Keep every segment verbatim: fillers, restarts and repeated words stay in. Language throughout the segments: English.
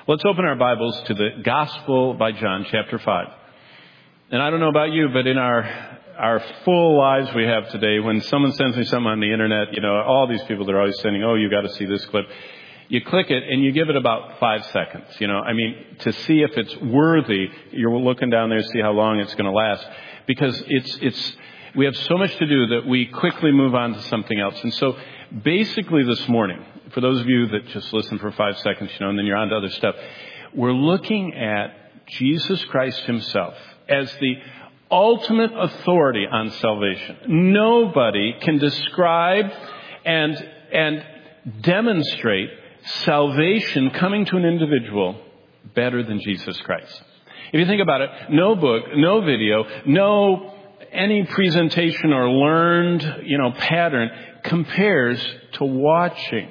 Let's open our Bibles to the Gospel by John, chapter five. And I don't know about you, but in our our full lives we have today, when someone sends me something on the internet, you know, all these people, they're always sending, oh, you got to see this clip. You click it and you give it about five seconds. You know, I mean, to see if it's worthy, you're looking down there to see how long it's going to last. Because it's it's we have so much to do that we quickly move on to something else. And so basically this morning, for those of you that just listen for five seconds, you know, and then you're on to other stuff, we're looking at Jesus Christ himself as the ultimate authority on salvation. Nobody can describe and and demonstrate salvation coming to an individual better than Jesus Christ. If you think about it, no book, no video, no any presentation or learned, you know, pattern compares to watching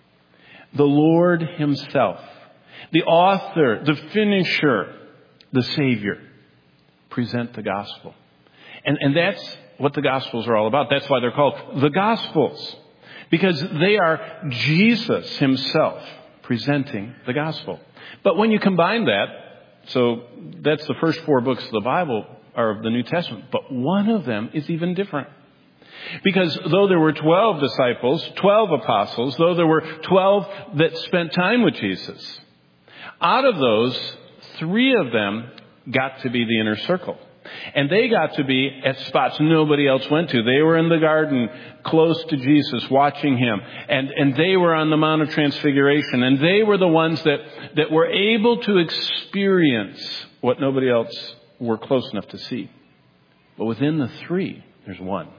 the Lord himself, the author, the finisher, the Savior, present the gospel. And, and that's what the Gospels are all about. That's why they're called the Gospels, because they are Jesus himself presenting the gospel. But when you combine that, so that's the first four books of the Bible or of the New Testament, but one of them is even different. Because though there were twelve disciples, twelve apostles, though there were twelve that spent time with Jesus, out of those, three of them got to be the inner circle. And they got to be at spots nobody else went to. They were in the garden close to Jesus, watching him. And, and they were on the Mount of Transfiguration. And they were the ones that, that were able to experience what nobody else were close enough to see. But within the three, there's one.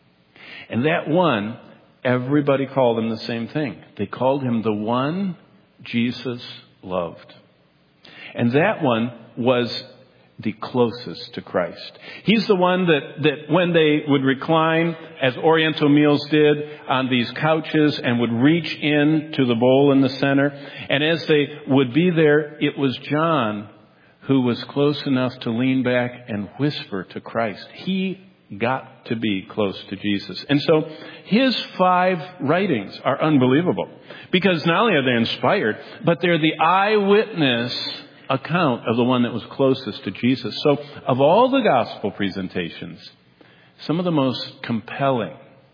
And that one, everybody called him the same thing. They called him the one Jesus loved. And that one was the closest to Christ. He's the one that, that when they would recline, as Oriental meals did, on these couches and would reach in to the bowl in the center. And as they would be there, it was John who was close enough to lean back and whisper to Christ. He got to be close to Jesus. And so his five writings are unbelievable, because not only are they inspired, but they're the eyewitness account of the one that was closest to Jesus. So of all the gospel presentations, some of the most compelling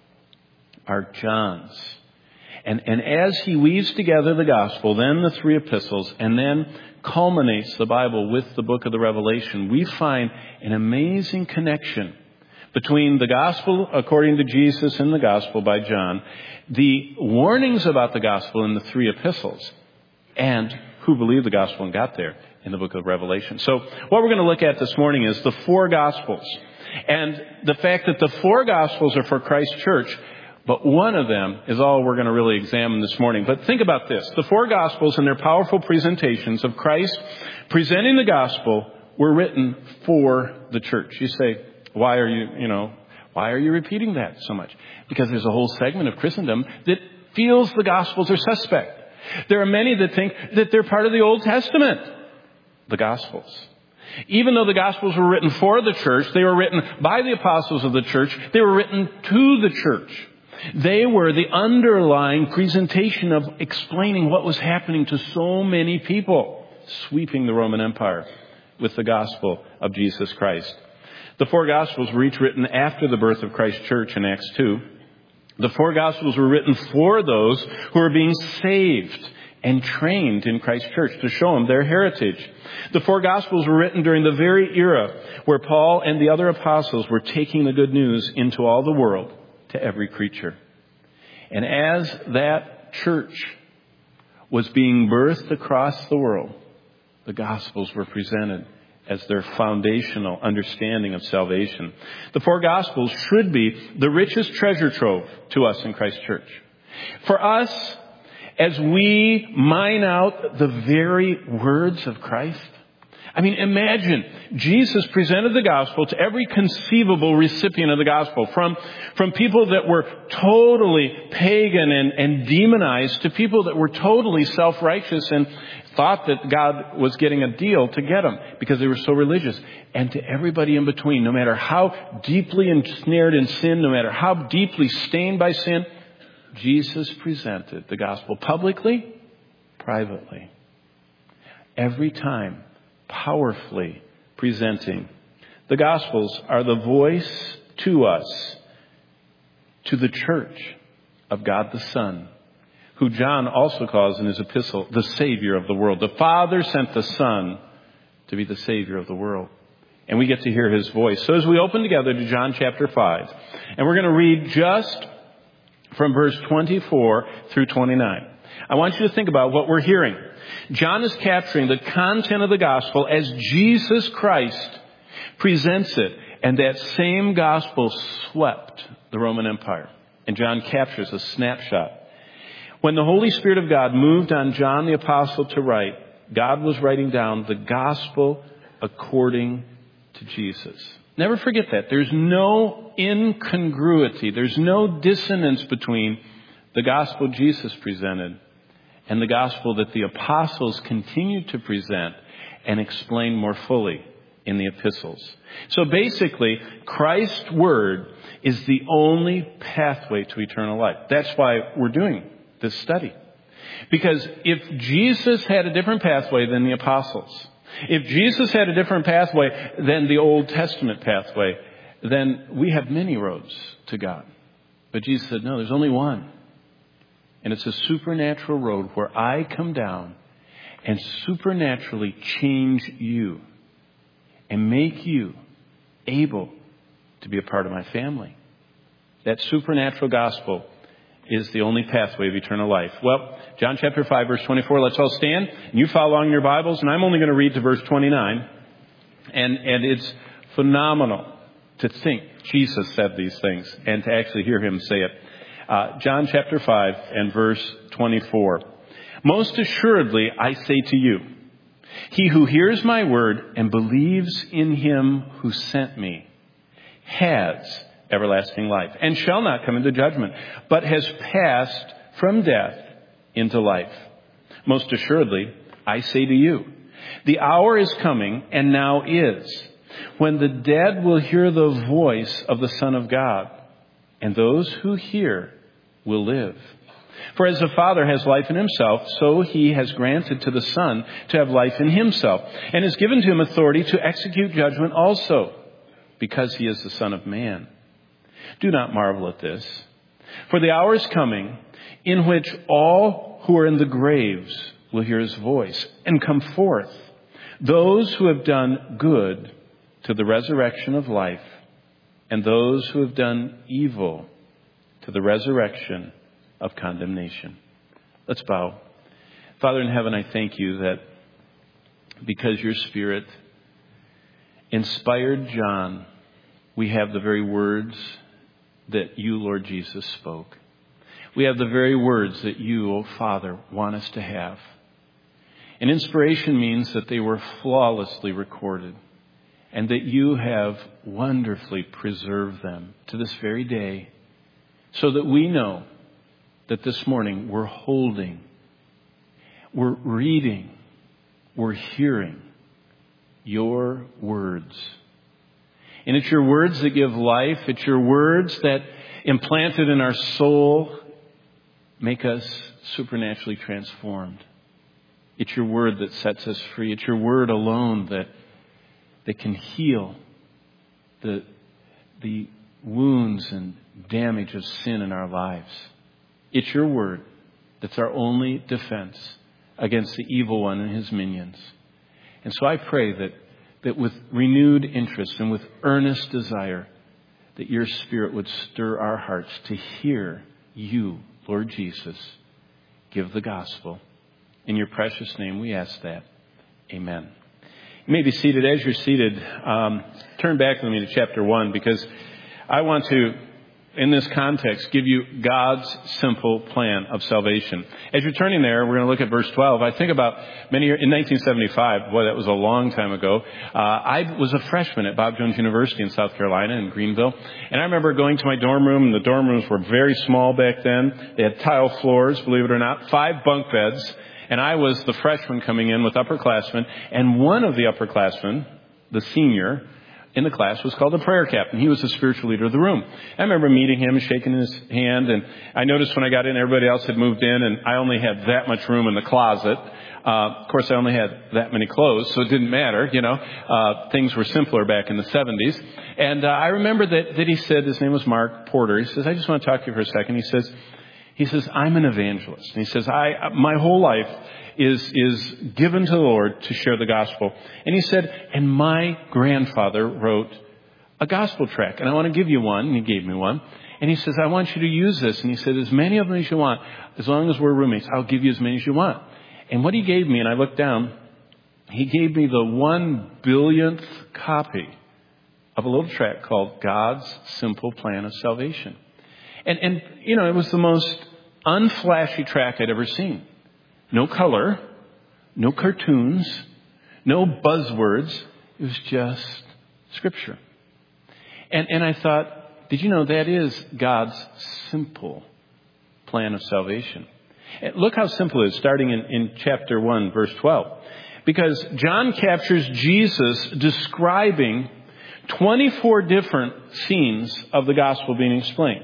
are John's. And, and as he weaves together the gospel, then the three epistles, and then culminates the Bible with the book of the Revelation, we find an amazing connection between the gospel according to Jesus and the gospel by John, the warnings about the gospel in the three epistles, and who believed the gospel and got there in the book of Revelation. So what we're going to look at this morning is the four gospels, and the fact that the four gospels are for Christ's church, but one of them is all we're going to really examine this morning. But think about this. The four gospels and their powerful presentations of Christ presenting the gospel were written for the church. You say, why are you, you know, why are you repeating that so much? Because there's a whole segment of Christendom that feels the gospels are suspect. There are many that think that they're part of the Old Testament, the Gospels. Even though the Gospels were written for the church, they were written by the apostles of the church, they were written to the church. They were the underlying presentation of explaining what was happening to so many people, sweeping the Roman Empire with the gospel of Jesus Christ. The four Gospels were each written after the birth of Christ's church in Acts two. The four Gospels were written for those who are being saved and trained in Christ's church to show them their heritage. The four Gospels were written during the very era where Paul and the other apostles were taking the good news into all the world, to every creature. And as that church was being birthed across the world, the Gospels were presented as their foundational understanding of salvation. The four Gospels should be the richest treasure trove to us in Christ's church. For us, as we mine out the very words of Christ, I mean, imagine Jesus presented the gospel to every conceivable recipient of the gospel, from, from people that were totally pagan and, and demonized to people that were totally self-righteous and thought that God was getting a deal to get them because they were so religious, and to everybody in between, no matter how deeply ensnared in sin, no matter how deeply stained by sin, Jesus presented the gospel publicly, privately. every time powerfully presenting. The Gospels are the voice to us, to the church of God the Son, who John also calls in his epistle the Savior of the world. The Father sent the Son to be the Savior of the world. And we get to hear his voice. So as we open together to John chapter five, and we're going to read just from verse twenty-four through twenty-nine. I want you to think about what we're hearing. John is capturing the content of the gospel as Jesus Christ presents it. And that same gospel swept the Roman Empire. And John captures a snapshot. When the Holy Spirit of God moved on John the Apostle to write, God was writing down the gospel according to Jesus. Never forget that. There's no incongruity. There's no dissonance between the gospel Jesus presented and the gospel that the apostles continued to present and explain more fully in the epistles. So basically, Christ's word is the only pathway to eternal life. That's why we're doing this study. Because if Jesus had a different pathway than the apostles, if Jesus had a different pathway than the Old Testament pathway, then we have many roads to God. But Jesus said, no, there's only one. And it's a supernatural road where I come down and supernaturally change you and make you able to be a part of my family. That supernatural gospel is the only pathway of eternal life. Well, John chapter five, verse twenty-four, let's all stand. And you follow along in your Bibles, and I'm only going to read to verse twenty-nine. And, and it's phenomenal to think Jesus said these things and to actually hear him say it. Uh, John chapter five and verse twenty-four. Most assuredly, I say to you, he who hears my word and believes in him who sent me has everlasting life and shall not come into judgment, but has passed from death into life. Most assuredly, I say to you, the hour is coming and now is when the dead will hear the voice of the Son of God, and those who hear will live. For as the Father has life in himself, so he has granted to the Son to have life in himself, and has given to him authority to execute judgment also, because he is the Son of Man. Do not marvel at this, for the hour is coming in which all who are in the graves will hear his voice and come forth, those who have done good to the resurrection of life, and those who have done evil to the resurrection of condemnation. Let's bow. Father in heaven, I thank you that because your Spirit inspired John, we have the very words that you, Lord Jesus, spoke. We have the very words that you, O Father, want us to have. And inspiration means that they were flawlessly recorded and that you have wonderfully preserved them to this very day, so that we know that this morning we're holding, we're reading, we're hearing your words. And it's your words that give life. It's your words that, implanted in our soul, make us supernaturally transformed. It's your word that sets us free. It's your word alone that, that can heal the, the wounds and damage of sin in our lives. It's your word that's our only defense against the evil one and his minions. And so I pray that, that with renewed interest and with earnest desire, that your Spirit would stir our hearts to hear you, Lord Jesus, give the gospel. In your precious name we ask that. Amen. You may be seated. As you're seated, um, turn back with me to chapter one, because I want to, in this context, give you God's simple plan of salvation. As you're turning there, we're going to look at verse twelve. I think about many years, in nineteen seventy-five, boy, that was a long time ago. Uh, I was a freshman at Bob Jones University in South Carolina in Greenville. And I remember going to my dorm room, and the dorm rooms were very small back then. They had tile floors, believe it or not, five bunk beds. And I was the freshman coming in with upperclassmen. And one of the upperclassmen, the senior in the class, was called the prayer captain. He was the spiritual leader of the room. I remember meeting him, shaking his hand, and I noticed when I got in, everybody else had moved in, and I only had that much room in the closet. Uh, of course, I only had that many clothes, so it didn't matter, you know. Uh, things were simpler back in the seventies. And uh, I remember that, that he said, his name was Mark Porter. He says, I just want to talk to you for a second. He says, he says, I'm an evangelist. And he says, I, my whole life is, is given to the Lord to share the gospel. And he said, and my grandfather wrote a gospel tract, and I want to give you one. And he gave me one. And he says, I want you to use this. And he said, as many of them as you want, as long as we're roommates, I'll give you as many as you want. And what he gave me, and I looked down, he gave me the one billionth copy of a little tract called God's Simple Plan of Salvation. And, and you know, it was the most unflashy tract I'd ever seen. No color, no cartoons, no buzzwords. It was just Scripture. And, and I thought, did you know that is God's simple plan of salvation? And look how simple it is, starting in, in chapter one, verse twelve. Because John captures Jesus describing twenty-four different scenes of the gospel being explained.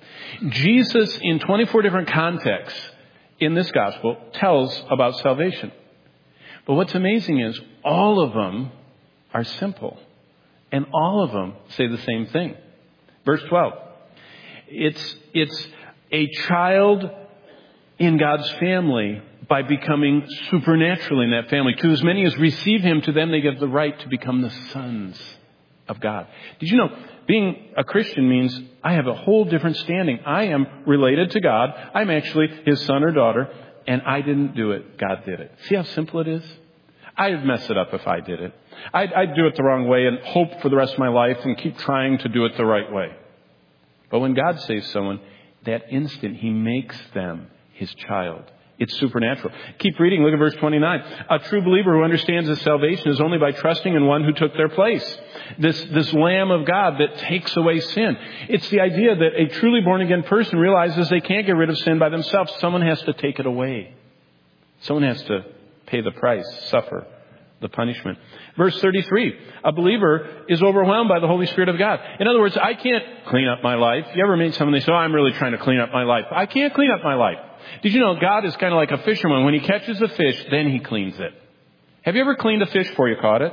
Jesus, in twenty-four different contexts in this gospel, tells about salvation. But what's amazing is all of them are simple. And all of them say the same thing. Verse twelve. It's, it's a child in God's family by becoming supernaturally in that family. To as many as receive him, to them they give the right to become the sons of God. Did you know, being a Christian means I have a whole different standing. I am related to God. I'm actually his son or daughter, and I didn't do it. God did it. See how simple it is? I'd mess it up if I did it. I'd, I'd do it the wrong way and hope for the rest of my life and keep trying to do it the right way. But when God saves someone, that instant he makes them his child. It's supernatural. Keep reading. Look at verse twenty-nine. A true believer who understands his salvation is only by trusting in one who took their place. This, this Lamb of God that takes away sin. It's the idea that a truly born again person realizes they can't get rid of sin by themselves. Someone has to take it away. Someone has to pay the price, suffer the punishment. Verse thirty-three. A believer is overwhelmed by the Holy Spirit of God. In other words, I can't clean up my life. You ever meet someone, they say, oh, I'm really trying to clean up my life. I can't clean up my life. Did you know God is kind of like a fisherman? When he catches a fish, then he cleans it. Have you ever cleaned a fish before you caught it?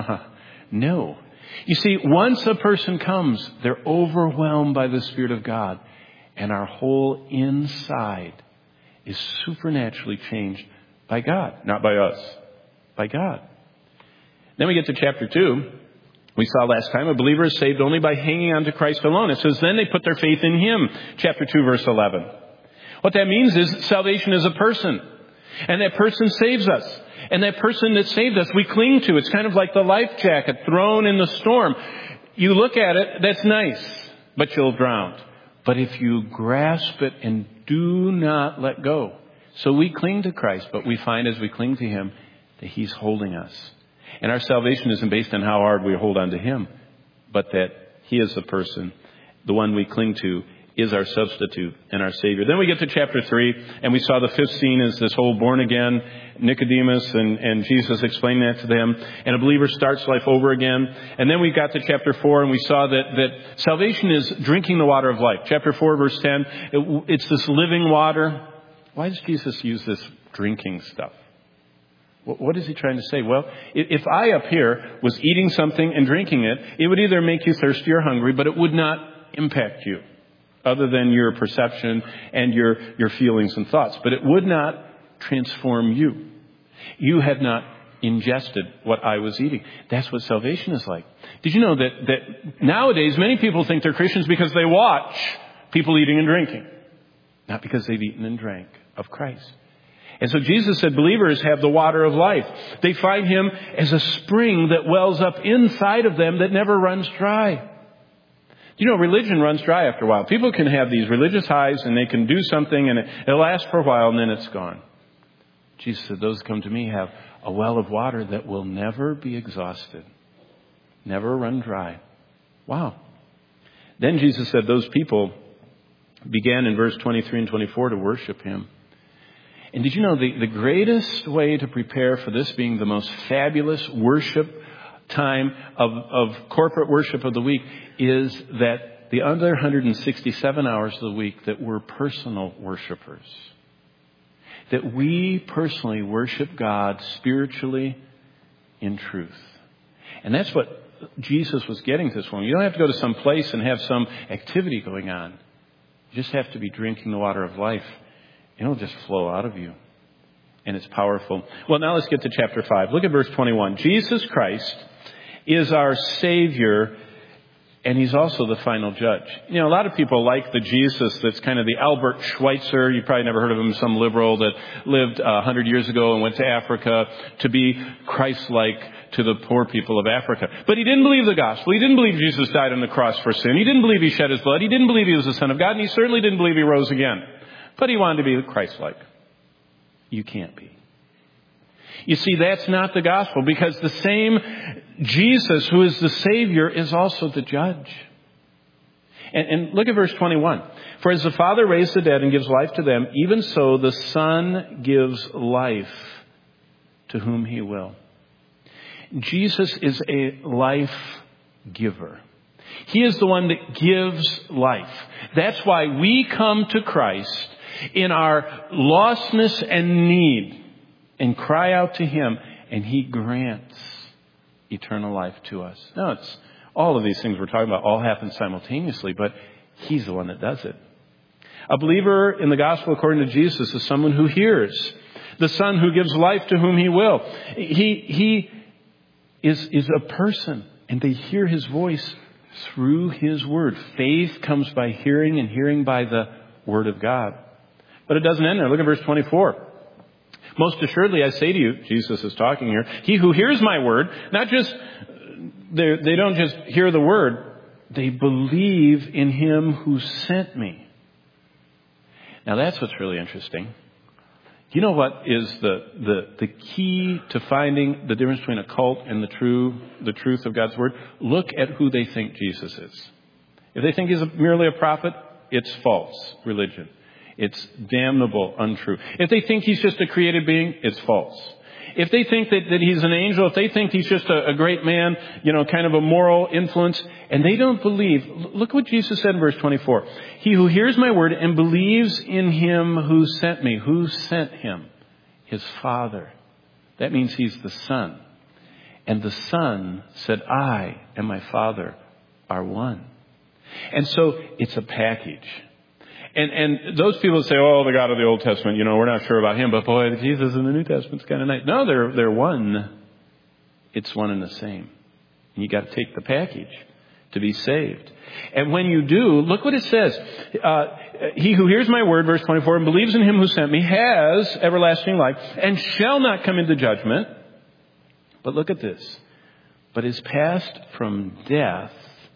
No. You see, once a person comes, they're overwhelmed by the Spirit of God. And our whole inside is supernaturally changed by God. Not by us, by God. Then we get to chapter two. We saw last time a believer is saved only by hanging on to Christ alone. It says, then they put their faith in him. Chapter two, verse eleven. What that means is salvation is a person. And that person saves us. And that person that saved us, we cling to. It's kind of like the life jacket thrown in the storm. You look at it, that's nice, but you'll drown. But if you grasp it and do not let go. So we cling to Christ, but we find as we cling to him that he's holding us. And our salvation isn't based on how hard we hold on to him, but that he is the person, the one we cling to, is our substitute and our Savior. Then we get to chapter three, and we saw the fifth scene is this whole born again, Nicodemus and, and Jesus explaining that to them. And a believer starts life over again. And then we got to chapter four, and we saw that, that salvation is drinking the water of life. Chapter four, verse ten, it, it's this living water. Why does Jesus use this drinking stuff? What is he trying to say? Well, if I up here was eating something and drinking it, it would either make you thirsty or hungry, but it would not impact you other than your perception and your, your feelings and thoughts. But it would not transform you. You had not ingested what I was eating. That's what salvation is like. Did you know that, that nowadays many people think they're Christians because they watch people eating and drinking, not because they've eaten and drank of Christ. And so Jesus said believers have the water of life. They find him as a spring that wells up inside of them that never runs dry. You know, religion runs dry after a while. People can have these religious highs and they can do something and it, it'll last for a while and then it's gone. Jesus said, those who come to me have a well of water that will never be exhausted, never run dry. Wow. Then Jesus said those people began in verse twenty-three and twenty-four to worship him. And did you know the, the greatest way to prepare for this being the most fabulous worship time of, of corporate worship of the week is that the other one hundred sixty-seven hours of the week that we're personal worshipers. that we personally worship God spiritually in truth. And that's what Jesus was getting to this woman. You don't have to go to some place and have some activity going on. You just have to be drinking the water of life. It'll just flow out of you. And it's powerful. Well, now let's get to chapter five. Look at verse twenty-one. Jesus Christ is our Savior, and He's also the final judge. You know, a lot of people like the Jesus that's kind of the Albert Schweitzer. You probably never heard of him, some liberal that lived a hundred years ago and went to Africa to be Christ-like to the poor people of Africa. But he didn't believe the gospel. He didn't believe Jesus died on the cross for sin. He didn't believe He shed His blood. He didn't believe He was the Son of God. And he certainly didn't believe He rose again. But he wanted to be Christ-like. You can't be. You see, that's not the gospel, because the same Jesus who is the Savior is also the judge. And, and look at verse twenty-one. For as the Father raised the dead and gives life to them, even so the Son gives life to whom He will. Jesus is a life giver. He is the one that gives life. That's why we come to Christ in our lostness and need and cry out to Him, and He grants eternal life to us. Now, it's all of these things we're talking about all happen simultaneously, but He's the one that does it. A believer in the gospel according to Jesus is someone who hears. The Son who gives life to whom He will. He, he is, is a person, and they hear His voice through His word. Faith comes by hearing, and hearing by the word of God. But it doesn't end there. Look at verse twenty-four. Most assuredly, I say to you, Jesus is talking here, he who hears my word, not just, they don't just hear the word, they believe in Him who sent me. Now that's what's really interesting. You know what is the, the, the key to finding the difference between a cult and the true, the truth of God's word? Look at who they think Jesus is. If they think He's merely a prophet, it's false religion. It's damnable, untrue. If they think He's just a created being, it's false. If they think that, that He's an angel, if they think He's just a, a great man, you know, kind of a moral influence, and they don't believe, look what Jesus said in verse twenty-four. He who hears my word and believes in Him who sent me. Who sent Him? His Father. That means He's the Son. And the Son said, I and my Father are one. And so it's a package. And and those people say, oh, the God of the Old Testament, you know, we're not sure about Him, but boy, Jesus in the New Testament's kind of nice. No, they're they're one. It's one and the same. And you got to take the package to be saved. And when you do, look what it says. Uh, he who hears my word, verse twenty-four, and believes in Him who sent me has everlasting life and shall not come into judgment. But look at this. But is passed from death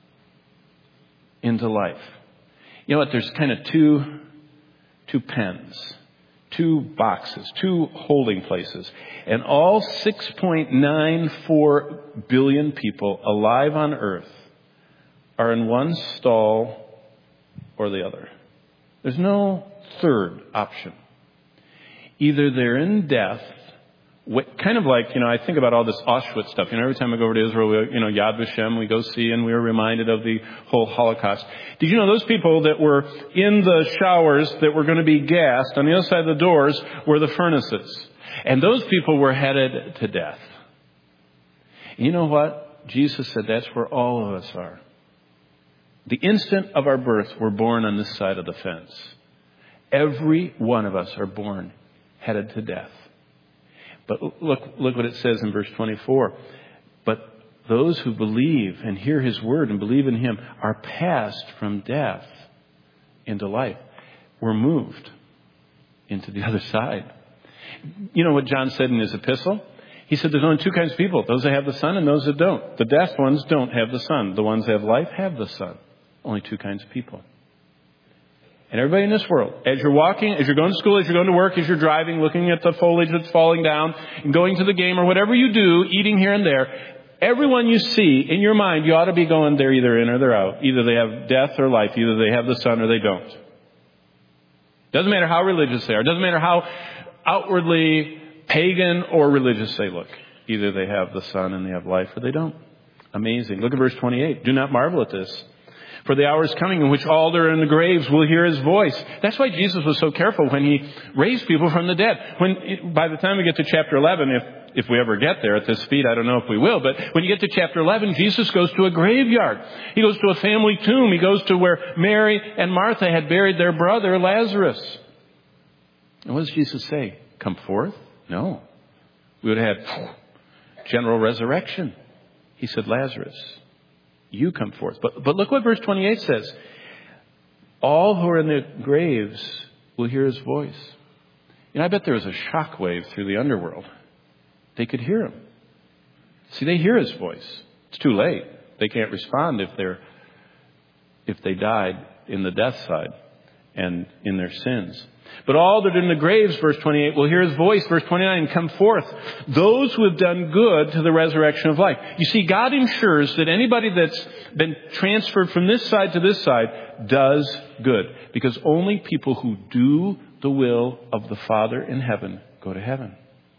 into life. You know what? There's kind of two, two pens, two boxes, two holding places. And all six point nine four billion people alive on earth are in one stall or the other. There's no third option. Either they're in death, kind of like, you know, I think about all this Auschwitz stuff. You know, every time I go over to Israel, we, you know, Yad Vashem, we go see, and we are reminded of the whole Holocaust. Did you know those people that were in the showers that were going to be gassed, on the other side of the doors were the furnaces. And those people were headed to death. And you know what? Jesus said that's where all of us are. The instant of our birth, we're born on this side of the fence. Every one of us are born headed to death. But look, look what it says in verse twenty-four. But those who believe and hear His word and believe in Him are passed from death into life. We're moved into the other side. You know what John said in his epistle? He said there's only two kinds of people. Those that have the Son and those that don't. The deaf ones don't have the Son. The ones that have life have the Son. Only two kinds of people. And everybody in this world, as you're walking, as you're going to school, as you're going to work, as you're driving, looking at the foliage that's falling down, and going to the game or whatever you do, eating here and there, everyone you see, in your mind, you ought to be going, they're either in or they're out. Either they have death or life. Either they have the Son or they don't. Doesn't matter how religious they are. Doesn't matter how outwardly pagan or religious they look. Either they have the Son and they have life or they don't. Amazing. Look at verse twenty-eight. Do not marvel at this. For the hour is coming in which all that are in the graves will hear his voice. That's why Jesus was so careful when he raised people from the dead. When, by the time we get to chapter eleven, if, if we ever get there at this speed, I don't know if we will, but when you get to chapter eleven, Jesus goes to a graveyard. He goes to a family tomb. He goes to where Mary and Martha had buried their brother Lazarus. And what does Jesus say? Come forth? No. We would have had general resurrection. He said, Lazarus, you come forth. But, but look what verse twenty-eight says. All who are in the graves will hear his voice. You know, I bet there was a shockwave through the underworld. They could hear him. See, they hear his voice. It's too late. They can't respond if they're, if they died in the death side and in their sins. But all that are in the graves, verse twenty-eight, will hear his voice. Verse twenty-nine, come forth. Those who have done good to the resurrection of life. You see, God ensures that anybody that's been transferred from this side to this side does good. Because only people who do the will of the Father in heaven go to heaven.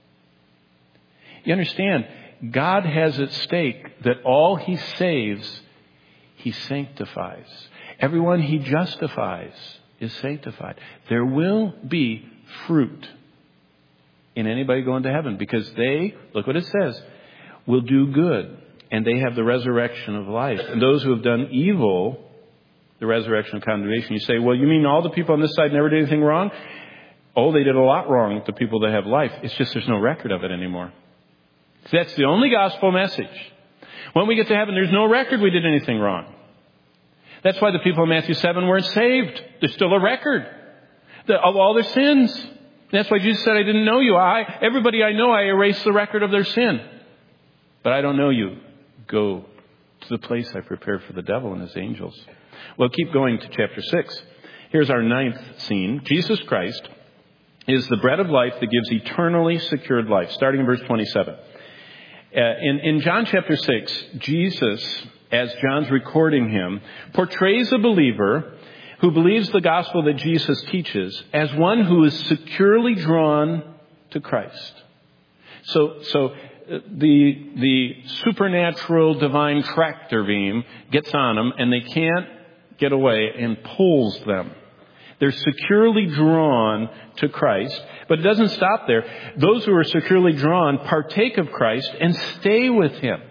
You understand, God has at stake that all he saves, he sanctifies. Everyone he justifies is sanctified. There will be fruit in anybody going to heaven because they, look what it says, will do good and they have the resurrection of life. And those who have done evil, the resurrection of condemnation. You say, well, you mean all the people on this side never did anything wrong? Oh, they did a lot wrong, the people that have life. It's just there's no record of it anymore. So that's the only gospel message. When we get to heaven, there's no record we did anything wrong. That's why the people in Matthew seven weren't saved. There's still a record of all their sins. That's why Jesus said, I didn't know you. I, everybody I know, I erase the record of their sin. But I don't know you. Go to the place I prepared for the devil and his angels. Well, keep going to chapter six. Here's our ninth scene. Jesus Christ is the bread of life that gives eternally secured life. Starting in verse twenty-seven. Uh, in, in John chapter six, Jesus, as John's recording him, portrays a believer who believes the gospel that Jesus teaches as one who is securely drawn to Christ. So, so the, the supernatural divine tractor beam gets on them and they can't get away and pulls them. They're securely drawn to Christ, but it doesn't stop there. Those who are securely drawn partake of Christ and stay with him.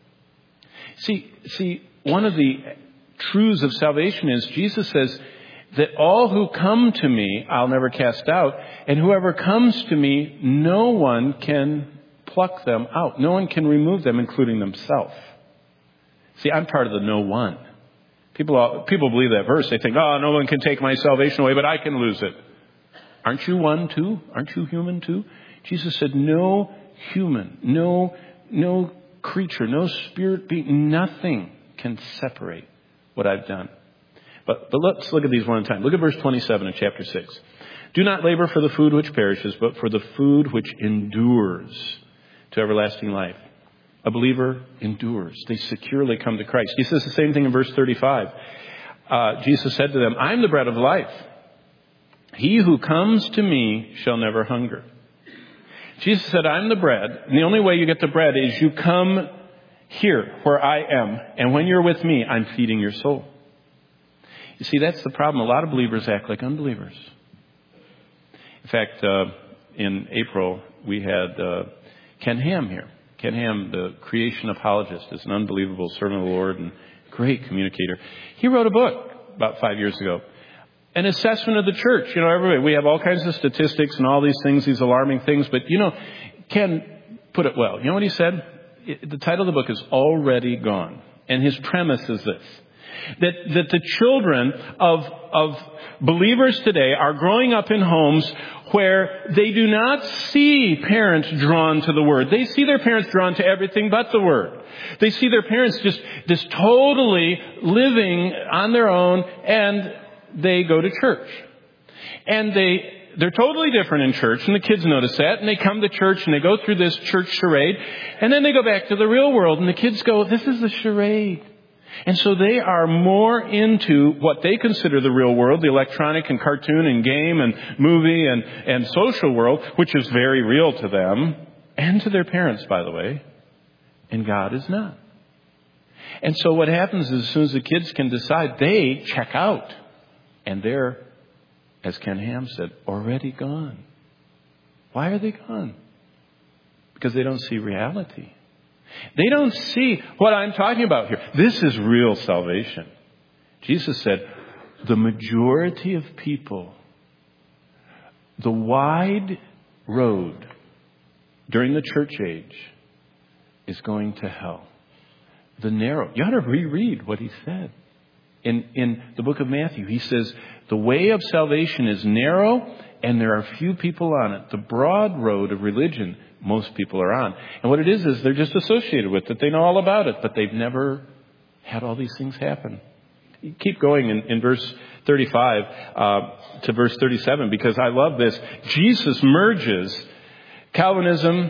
See, see, one of the truths of salvation is Jesus says that all who come to me, I'll never cast out. And whoever comes to me, no one can pluck them out. No one can remove them, including themselves. See, I'm part of the no one. People, people believe that verse. They think, oh, no one can take my salvation away, but I can lose it. Aren't you one too? Aren't you human too? Jesus said, no human, no, no creature, no spirit being, nothing can separate what I've done. But, but let's look at these one at a time. Look at verse twenty-seven of chapter six. Do not labor for the food which perishes, but for the food which endures to everlasting life. A believer endures. They securely come to Christ. He says the same thing in verse thirty-five. Uh, Jesus said to them, I'm the bread of life. He who comes to me shall never hunger. Jesus said, I'm the bread. And the only way you get the bread is you come here where I am. And when you're with me, I'm feeding your soul. You see, that's the problem. A lot of believers act like unbelievers. In fact, uh, in April, we had uh, Ken Ham here. Ken Ham, the creation apologist, is an unbelievable servant of the Lord and great communicator. He wrote a book about five years ago. An assessment of the church. You know, everybody, we have all kinds of statistics and all these things, these alarming things. But, you know, Ken put it well. You know what he said? It, the title of the book is Already Gone. And his premise is this. That, that the children of, of believers today are growing up in homes where they do not see parents drawn to the Word. They see their parents drawn to everything but the Word. They see their parents just, just totally living on their own, and they go to church. And they, they're totally different in church, and the kids notice that, and they come to church, and they go through this church charade, and then they go back to the real world, and the kids go, this is the charade. And so they are more into what they consider the real world, the electronic and cartoon and game and movie and, and social world, which is very real to them and to their parents, by the way. And God is not. And so what happens is as soon as the kids can decide, they check out. And they're, as Ken Ham said, already gone. Why are they gone? Because they don't see reality. They don't see what I'm talking about here. This is real salvation. Jesus said, the majority of people, the wide road during the church age is going to hell. The narrow. You ought to reread what he said. In, in the book of Matthew, he says, the way of salvation is narrow and there are few people on it. The broad road of religion, most people are on. And what it is, is they're just associated with it. They know all about it, but they've never had all these things happen. You keep going in, in verse thirty-five uh, to verse thirty-seven, because I love this. Jesus merges Calvinism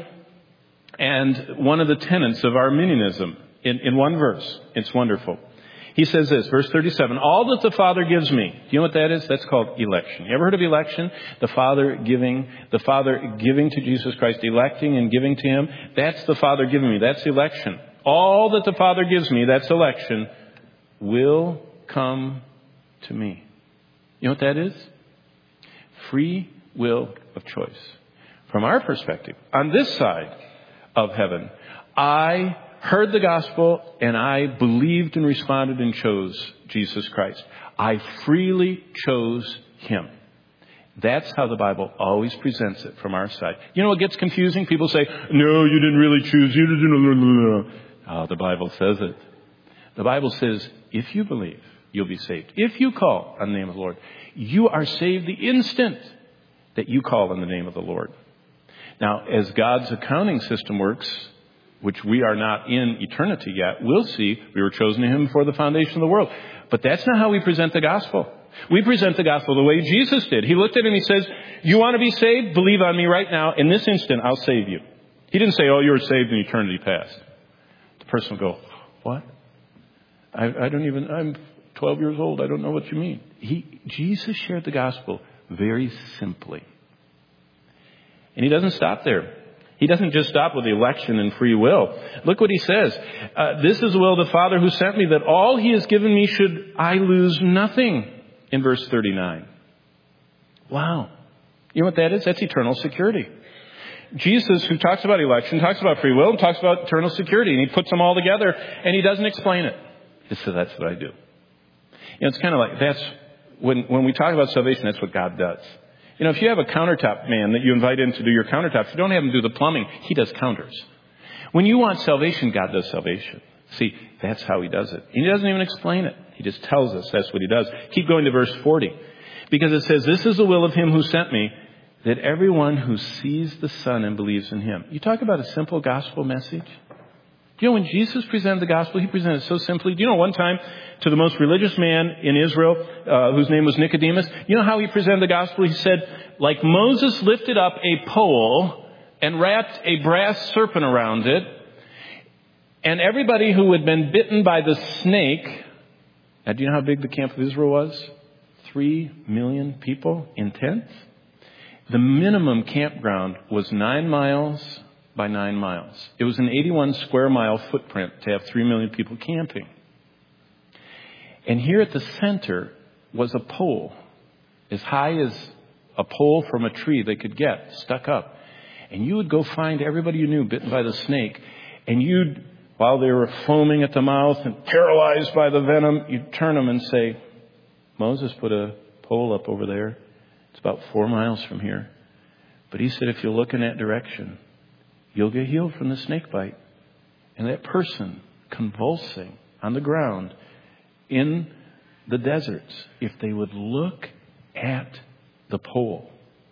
and one of the tenets of Arminianism in, in one verse. It's wonderful. He says this, verse thirty-seven, all that the Father gives me. Do you know what that is? That's called election. You ever heard of election? The Father giving, the Father giving to Jesus Christ, electing and giving to Him. That's the Father giving me. That's election. All that the Father gives me, that's election, will come to me. You know what that is? Free will of choice. From our perspective, on this side of heaven, I heard the gospel and I believed and responded and chose Jesus Christ. I freely chose Him. That's how the Bible always presents it from our side. You know what gets confusing? People say, no, you didn't really choose. You didn't. Oh, the Bible says it. The Bible says, if you believe, you'll be saved. If you call on the name of the Lord, you are saved the instant that you call on the name of the Lord. Now, as God's accounting system works, which we are not in eternity yet, we'll see we were chosen to Him before the foundation of the world. But that's not how we present the gospel. We present the gospel the way Jesus did. He looked at it and He says, you want to be saved? Believe on me right now. In this instant, I'll save you. He didn't say, oh, you're saved in eternity past. The person will go, what? I, I don't even, I'm twelve years old. I don't know what you mean. He, Jesus shared the gospel very simply. And He doesn't stop there. He doesn't just stop with the election and free will. Look what He says. Uh, this is the will of the Father who sent me, that all He has given me should I lose nothing. In verse thirty-nine. Wow. You know what that is? That's eternal security. Jesus, who talks about election, talks about free will, and talks about eternal security. And He puts them all together, and He doesn't explain it. He says, that's what I do. You know, it's kind of like, that's, when, when we talk about salvation, that's what God does. You know, if you have a countertop man that you invite in to do your countertops, you don't have him do the plumbing. He does counters. When you want salvation, God does salvation. See, that's how He does it. He doesn't even explain it. He just tells us that's what He does. Keep going to verse forty. Because it says, this is the will of Him who sent me, that everyone who sees the Son and believes in Him. You talk about a simple gospel message. Do you know when Jesus presented the gospel, He presented it so simply? Do you know one time to the most religious man in Israel, uh, whose name was Nicodemus, you know how he presented the gospel? He said, like Moses lifted up a pole and wrapped a brass serpent around it, and everybody who had been bitten by the snake, now do you know how big the camp of Israel was? Three million people in tents. The minimum campground was nine miles by nine miles. It was an eighty-one square mile footprint to have three million people camping. And here at the center was a pole, as high as a pole from a tree they could get, stuck up. And you would go find everybody you knew bitten by the snake, and you'd, while they were foaming at the mouth and paralyzed by the venom, you'd turn them and say, Moses put a pole up over there. It's about four miles from here. But he said, if you look in that direction, you'll get healed from the snake bite. And that person convulsing on the ground in the deserts, if they would look at the pole,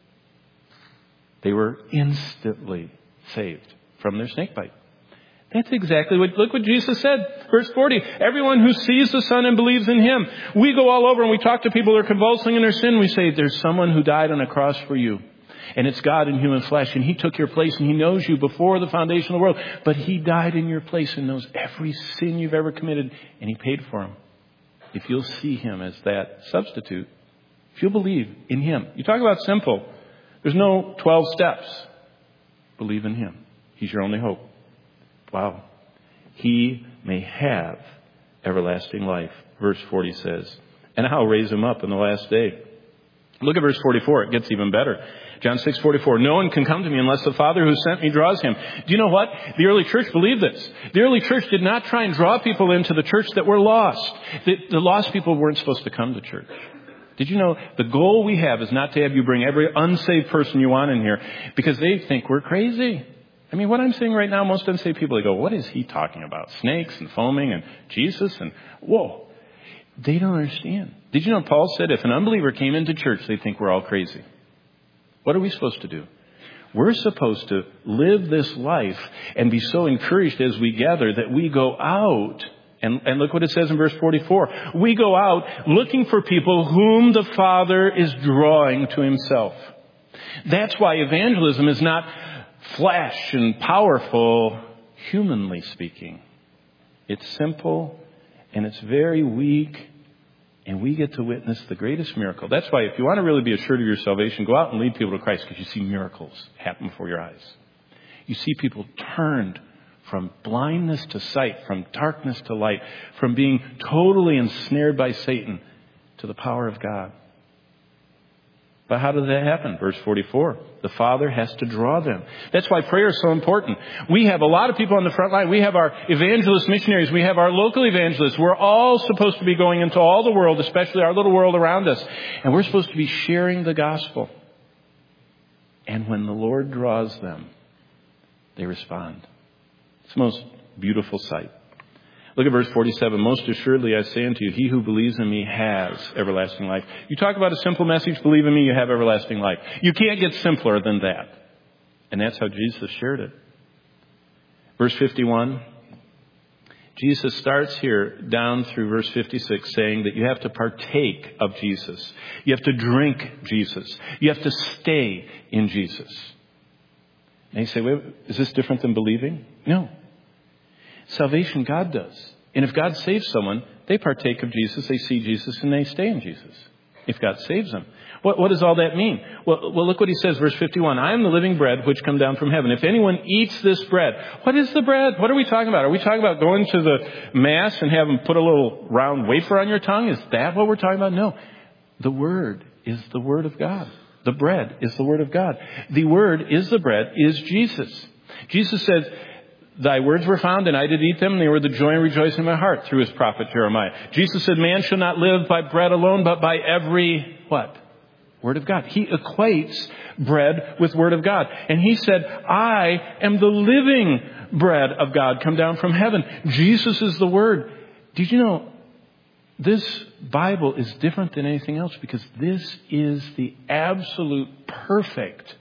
they were instantly saved from their snake bite. That's exactly what, look what Jesus said. Verse forty, everyone who sees the Son and believes in Him. We go all over and we talk to people who are convulsing in their sin. We say, there's someone who died on a cross for you. And it's God in human flesh. And He took your place and He knows you before the foundation of the world. But He died in your place and knows every sin you've ever committed. And He paid for them. If you'll see Him as that substitute, if you'll believe in Him. You talk about simple. There's no twelve steps. Believe in Him. He's your only hope. Wow. he may have everlasting life. Verse forty says, and I'll raise him up in the last day. Look at verse forty-four. It gets even better. John six forty-four. No one can come to me unless the Father who sent me draws him. Do you know what? The early church believed this. The early church did not try and draw people into the church that were lost. The, the lost people weren't supposed to come to church. Did you know the goal we have is not to have you bring every unsaved person you want in here because they think we're crazy. I mean, what I'm saying right now, most unsaved people, they go, what is he talking about? Snakes and foaming and Jesus and whoa. They don't understand. Did you know Paul said if an unbeliever came into church, they'd think we're all crazy. What are we supposed to do? We're supposed to live this life and be so encouraged as we gather that we go out. And, and look what it says in verse forty-four. We go out looking for people whom the Father is drawing to himself. That's why evangelism is not flash and powerful, humanly speaking. It's simple and it's very weak. And we get to witness the greatest miracle. That's why if you want to really be assured of your salvation, go out and lead people to Christ because you see miracles happen before your eyes. You see people turned from blindness to sight, from darkness to light, from being totally ensnared by Satan to the power of God. But how does that happen? Verse forty-four. The Father has to draw them. That's why prayer is so important. We have a lot of people on the front line. We have our evangelist missionaries. We have our local evangelists. We're all supposed to be going into all the world, especially our little world around us. And we're supposed to be sharing the gospel. And when the Lord draws them, they respond. It's the most beautiful sight. Look at verse forty-seven. Most assuredly I say unto you, he who believes in me has everlasting life. You talk about a simple message, believe in me, you have everlasting life. You can't get simpler than that. And that's how Jesus shared it. Verse fifty-one. Jesus starts here down through verse fifty-six saying that you have to partake of Jesus. You have to drink Jesus. You have to stay in Jesus. And you say, wait, is this different than believing? No. Salvation God does. And if God saves someone, they partake of Jesus, they see Jesus, and they stay in Jesus. If God saves them. What, what does all that mean? Well, well, look what he says, verse fifty-one. I am the living bread which come down from heaven. If anyone eats this bread, what is the bread? What are we talking about? Are we talking about going to the Mass and having put a little round wafer on your tongue? Is that what we're talking about? No. The Word is the Word of God. The bread is the Word of God. The Word is the bread, is Jesus. Jesus said, thy words were found, and I did eat them, and they were the joy and rejoicing in my heart, through his prophet Jeremiah. Jesus said, man shall not live by bread alone, but by every, what? Word of God. He equates bread with Word of God. And he said, I am the living bread of God come down from heaven. Jesus is the Word. Did you know this Bible is different than anything else because this is the absolute perfect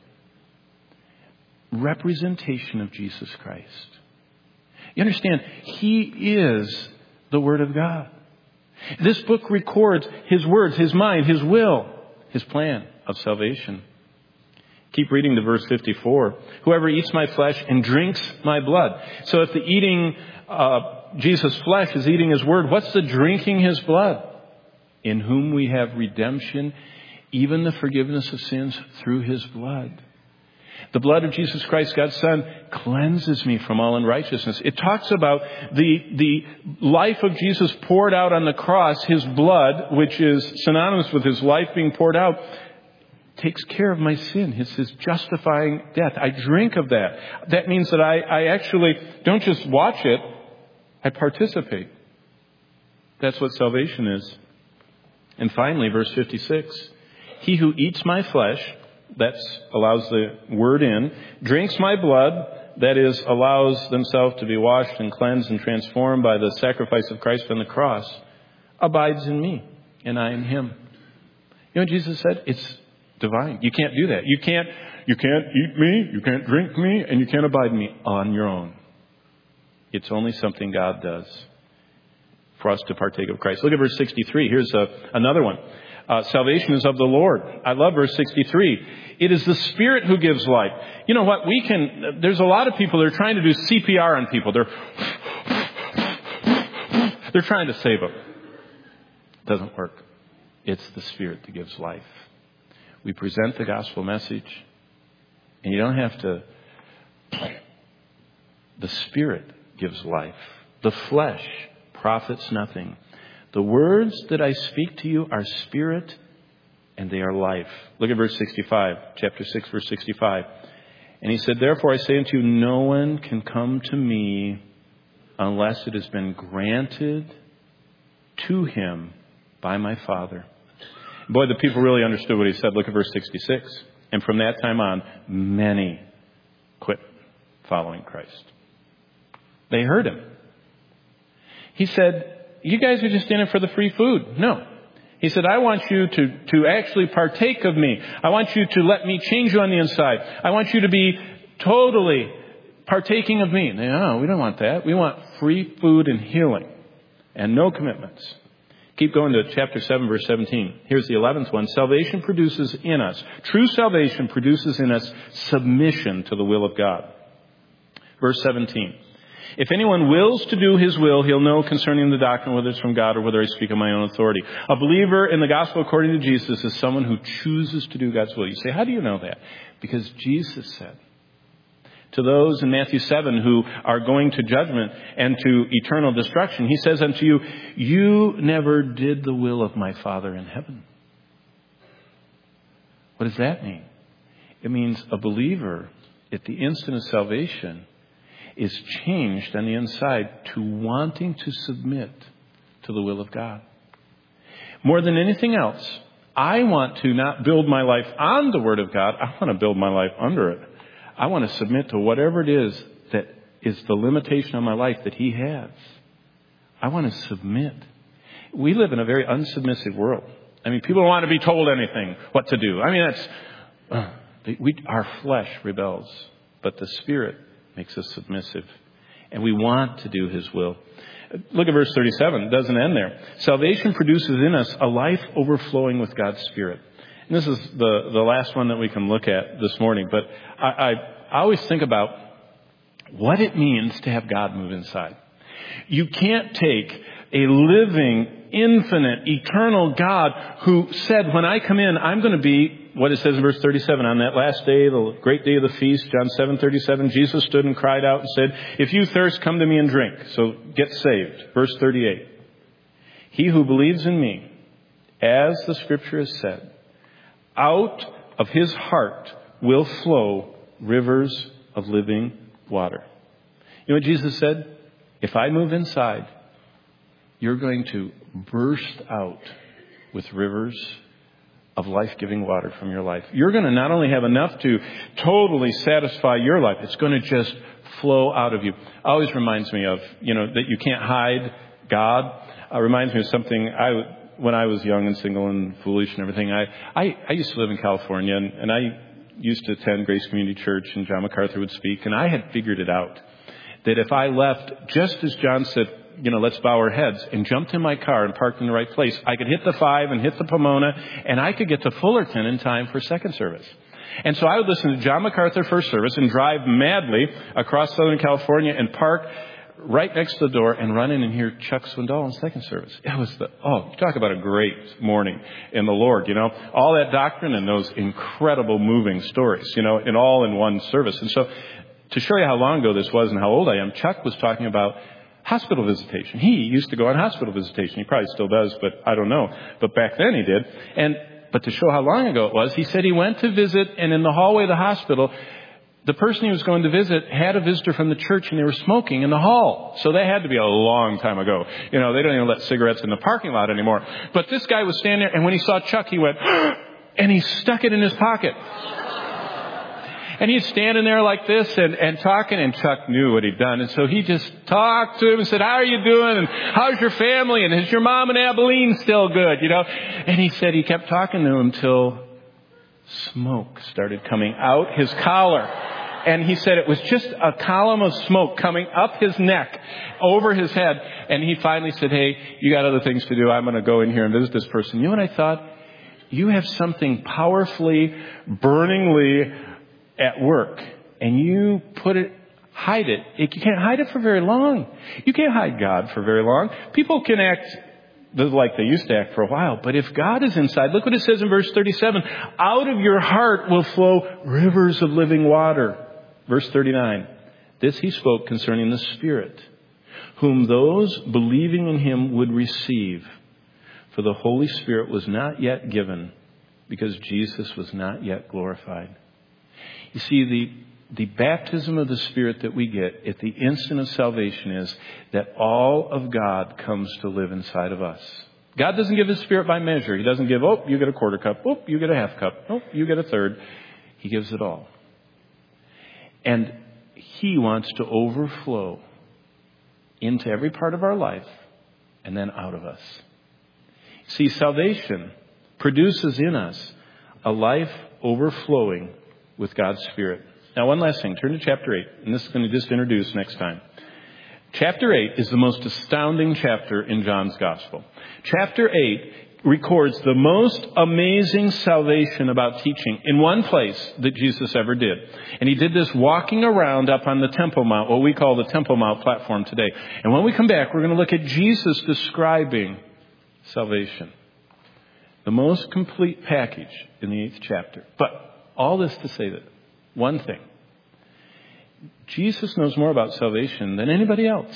representation of Jesus Christ. You understand, he is the Word of God. This book records his words, his mind, his will, his plan of salvation. Keep reading to verse fifty-four. Whoever eats my flesh and drinks my blood. So if the eating uh, Jesus' flesh is eating his word, what's the drinking his blood? In whom we have redemption, even the forgiveness of sins through his blood. The blood of Jesus Christ, God's Son, cleanses me from all unrighteousness. It talks about the, the life of Jesus poured out on the cross. His blood, which is synonymous with his life being poured out, takes care of my sin. It's his justifying death. I drink of that. That means that I, I actually don't just watch it, I participate. That's what salvation is. And finally, verse fifty-six, he who eats my flesh, that allows the word in, drinks my blood, that is, allows themselves to be washed and cleansed and transformed by the sacrifice of Christ on the cross, abides in me, and I in him. You know what Jesus said? It's divine. You can't do that. You can't, you can't eat me, you can't drink me, and you can't abide in me on your own. It's only something God does for us to partake of Christ. Look at verse sixty-three. Here's a, another one. Uh, salvation is of the Lord. I love verse sixty-three. It is the Spirit who gives life. You know what? We can, there's a lot of people that are trying to do C P R on people. They're, they're trying to save them. It doesn't work. It's the Spirit that gives life. We present the gospel message, and you don't have to, the Spirit gives life. the flesh profits nothing. The words that I speak to you are spirit and they are life. Look at verse sixty-five, chapter six, verse sixty-five. And he said, therefore I say unto you, no one can come to me unless it has been granted to him by my Father. Boy, the people really understood what he said. Look at verse sixty-six. And from that time on, many quit following Christ. They heard him. He said, you guys are just in it for the free food. No. He said, I want you to, to actually partake of me. I want you to let me change you on the inside. I want you to be totally partaking of me. And they, oh, we don't want that. We want free food and healing and no commitments. Keep going to chapter seven, verse seventeen. Here's the eleventh one. Salvation produces in us, true salvation produces in us submission to the will of God. Verse seventeen. If anyone wills to do his will, he'll know concerning the doctrine whether it's from God or whether I speak on my own authority. A believer in the gospel according to Jesus is someone who chooses to do God's will. You say, how do you know that? Because Jesus said to those in Matthew seven who are going to judgment and to eternal destruction, he says unto you, you never did the will of my Father in heaven. What does that mean? It means a believer at the instant of salvation is changed on the inside to wanting to submit to the will of God. More than anything else, I want to not build my life on the Word of God. I want to build my life under it. I want to submit to whatever it is that is the limitation on my life that He has. I want to submit. We live in a very unsubmissive world. I mean, people don't want to be told anything, what to do. I mean, that's, uh, we, our flesh rebels, but the Spirit makes us submissive. And we want to do His will. Look at verse thirty-seven. It doesn't end there. Salvation produces in us a life overflowing with God's Spirit. And this is the, the last one that we can look at this morning. But I, I, I always think about what it means to have God move inside. You can't take a living, infinite, eternal God who said, when I come in, I'm going to be, what it says in verse thirty-seven, on that last day, the great day of the feast, John seven thirty-seven, Jesus stood and cried out and said, if you thirst, come to me and drink. So get saved. Verse thirty-eight. He who believes in me, as the scripture has said, out of his heart will flow rivers of living water. You know what Jesus said? If I move inside, you're going to burst out with rivers of life-giving water from your life. You're going to not only have enough to totally satisfy your life, it's going to just flow out of you. Always reminds me of, you know, that you can't hide God. Uh, reminds me of something I when I was young and single and foolish and everything. I, I, I used to live in California, and, and I used to attend Grace Community Church, and John MacArthur would speak, and I had figured it out that if I left just as John said, you know, let's bow our heads, and jumped in my car and parked in the right place, I could hit the five and hit the Pomona, and I could get to Fullerton in time for second service. And so I would listen to John MacArthur first service and drive madly across Southern California and park right next to the door and run in and hear Chuck Swindoll in second service. It was the, oh, talk about a great morning in the Lord, you know, all that doctrine and those incredible moving stories, you know, in all in one service. And so to show you how long ago this was and how old I am, Chuck was talking about hospital visitation. He used to go on hospital visitation. He probably still does, but I don't know. But back then he did. And, but to show how long ago it was, he said he went to visit, and in the hallway of the hospital, the person he was going to visit had a visitor from the church, and they were smoking in the hall. So that had to be a long time ago. You know, they don't even let cigarettes in the parking lot anymore. But this guy was standing there, and when he saw Chuck, he went, and he stuck it in his pocket. And he's standing there like this and, and talking, and Chuck knew what he'd done. And so he just talked to him and said, how are you doing? And how's your family? And is your mom in Abilene still good? You know? And he said he kept talking to him till smoke started coming out his collar. And he said it was just a column of smoke coming up his neck, over his head. And he finally said, hey, you got other things to do. I'm going to go in here and visit this person. You know what I thought? You have something powerfully, burningly at work, and you put it, hide it. You can't hide it for very long. You can't hide God for very long. People can act like they used to act for a while, but if God is inside, look what it says in verse thirty-seven. Out of your heart will flow rivers of living water. Verse thirty-nine. This he spoke concerning the Spirit, whom those believing in him would receive. For the Holy Spirit was not yet given, because Jesus was not yet glorified. You see, the, the baptism of the Spirit that we get at the instant of salvation is that all of God comes to live inside of us. God doesn't give his Spirit by measure. He doesn't give, oh, you get a quarter cup. Oh, you get a half cup. Oh, you get a third. He gives it all. And he wants to overflow into every part of our life and then out of us. See, salvation produces in us a life overflowing with God's Spirit. Now, one last thing. Turn to chapter eight. And this is going to just introduce next time. Chapter eight is the most astounding chapter in John's Gospel. Chapter eight records the most amazing salvation about teaching in one place that Jesus ever did. And he did this walking around up on the Temple Mount, what we call the Temple Mount platform today. And when we come back, we're going to look at Jesus describing salvation. The most complete package in the eighth chapter. But all this to say that one thing. Jesus knows more about salvation than anybody else.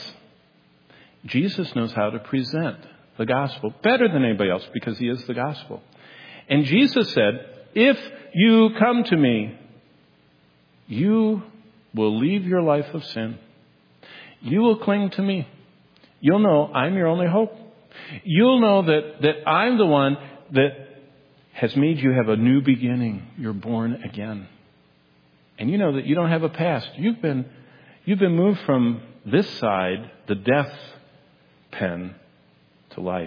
Jesus knows how to present the gospel better than anybody else because he is the gospel. And Jesus said, if you come to me, you will leave your life of sin. You will cling to me. You'll know I'm your only hope. You'll know that, that I'm the one that has made you have a new beginning. You're born again. And you know that you don't have a past. You've been, you've been moved from this side, the death pen, to life.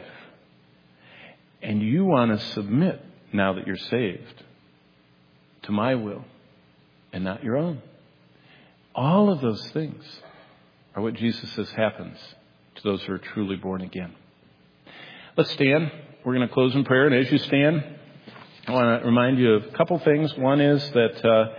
And you want to submit, now that you're saved, to my will and not your own. All of those things are what Jesus says happens to those who are truly born again. Let's stand. We're going to close in prayer. And as you stand, I want to remind you of a couple things. One is that uh,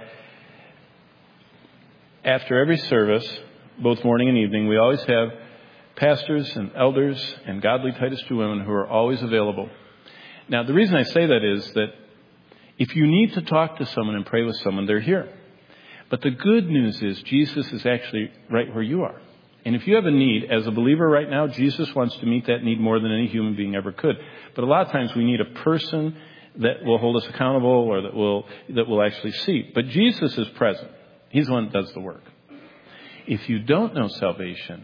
after every service, both morning and evening, we always have pastors and elders and godly Titus two women who are always available. Now, the reason I say that is that if you need to talk to someone and pray with someone, they're here. But the good news is Jesus is actually right where you are. And if you have a need, as a believer right now, Jesus wants to meet that need more than any human being ever could. But a lot of times we need a person that will hold us accountable or that will that will actually see. But Jesus is present. He's the one that does the work. If you don't know salvation,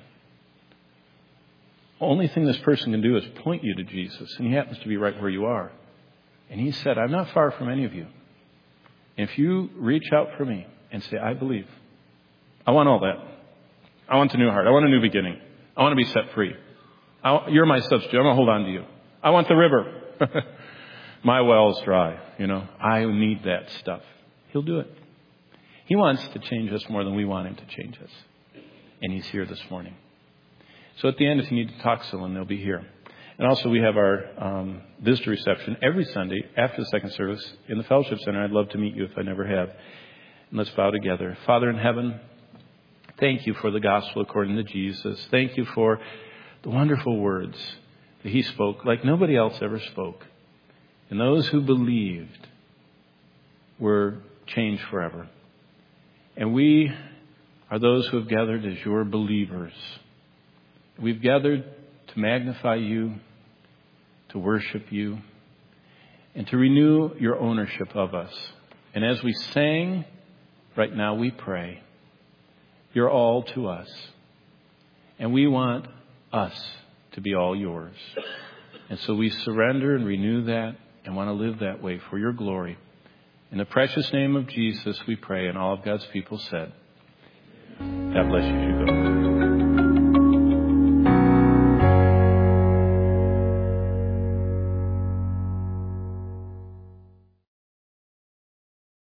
the only thing this person can do is point you to Jesus. And he happens to be right where you are. And he said, I'm not far from any of you. And if you reach out for me and say, I believe, I want all that. I want a new heart. I want a new beginning. I want to be set free. I, you're my substitute. I'm going to hold on to you. I want the river. My well's dry. You know, I need that stuff. He'll do it. He wants to change us more than we want him to change us. And he's here this morning. So at the end, if you need to talk to someone, they'll be here. And also we have our um, visitor reception every Sunday after the second service in the Fellowship Center. I'd love to meet you if I never have. And let's bow together. Father in heaven, thank you for the gospel according to Jesus. Thank you for the wonderful words that he spoke like nobody else ever spoke. And those who believed were changed forever. And we are those who have gathered as your believers. We've gathered to magnify you, to worship you, and to renew your ownership of us. And as we sang, right now we pray, you're all to us. And we want us to be all yours. And so we surrender and renew that and want to live that way for your glory. In the precious name of Jesus we pray, and all of God's people said, God bless you as you go.